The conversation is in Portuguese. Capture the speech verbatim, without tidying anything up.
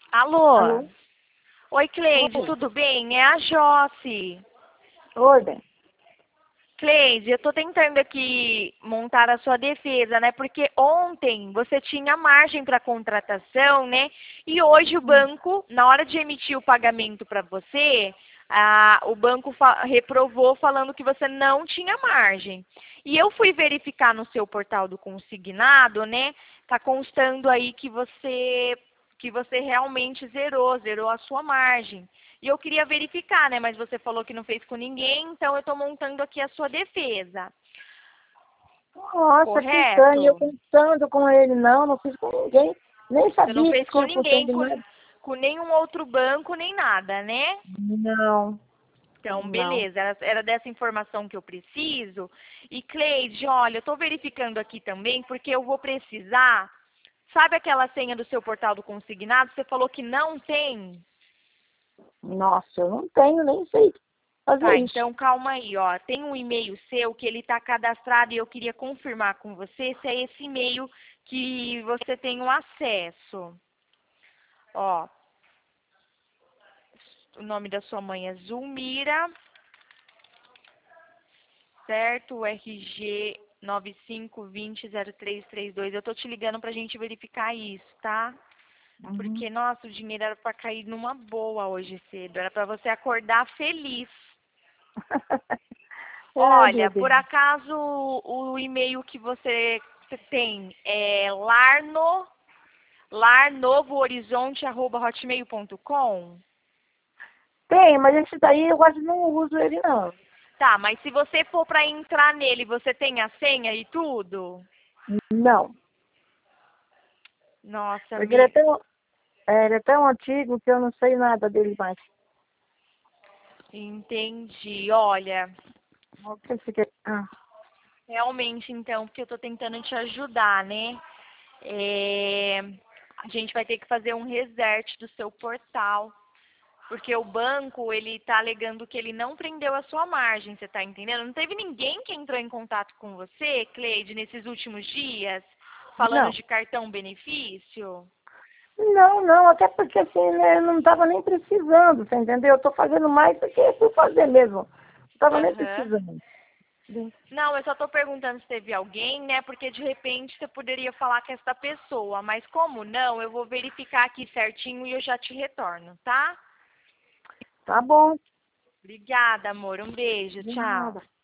Alô? Alô? Oi, Cleide, Oi. tudo bem? É a Josse. Oi, bem. Cleide, eu estou tentando aqui montar a sua defesa, né? Porque ontem você tinha margem para contratação, né? E hoje o banco, na hora de emitir o pagamento para você, ah, o banco fa- reprovou falando que você não tinha margem. E eu fui verificar no seu portal do consignado, né? Tá constando aí que você que você realmente zerou, zerou a sua margem. E eu queria verificar, né? Mas você falou que não fez com ninguém, então eu estou montando aqui a sua defesa. Nossa, que estranho. Eu Correto? pensando com ele, não, não fiz com ninguém. Nem Você não sabia que fez com tinha função ninguém, de com, nada. com nenhum outro banco, nem nada, né? Não, Então, não. beleza. Era, era dessa informação que eu preciso. E, Cleide, olha, eu estou verificando aqui também, porque eu vou precisar. Sabe aquela senha do seu portal do consignado? Você falou que não tem? Nossa, eu não tenho, nem sei fazer Tá, isso. então calma aí, ó. Tem um e-mail seu que ele está cadastrado e eu queria confirmar com você se é esse e-mail que você tem o acesso. Ó, o nome da sua mãe é Zulmira, certo? O R G nove cinco dois zero zero três três dois. Eu tô te ligando pra gente verificar isso, tá? Uhum. Porque, nossa, o dinheiro era pra cair numa boa hoje cedo. Era pra você acordar feliz. Ai, meu Olha, por Deus. acaso o e-mail que você, você tem é larno, larnovohorizonte arroba hotmail ponto com? Tem, mas esse daí eu quase não uso ele, não. Tá, mas se você for para entrar nele, você tem a senha e tudo? Não. Nossa, Porque ele é me... tão, é, ele é tão antigo que eu não sei nada dele mais. entendi. Olha, O que você quer? Ah, realmente então, porque eu tô tentando te ajudar, né? É, a gente vai ter que fazer um reset do seu portal. Porque o banco, ele está alegando que ele não prendeu a sua margem, você está entendendo? Não teve ninguém que entrou em contato com você, Cleide, nesses últimos dias, falando não. de cartão benefício? Não, não, até porque assim, né, eu não estava nem precisando, você entendeu? Eu estou fazendo mais do que por fazer mesmo. Não estava nem Aham. precisando. Não, eu só estou perguntando se teve alguém, né? Porque de repente você poderia falar com essa pessoa, mas como não, eu vou verificar aqui certinho e eu já te retorno, tá? Tá bom. Obrigada, amor. Um beijo. De Tchau. nada.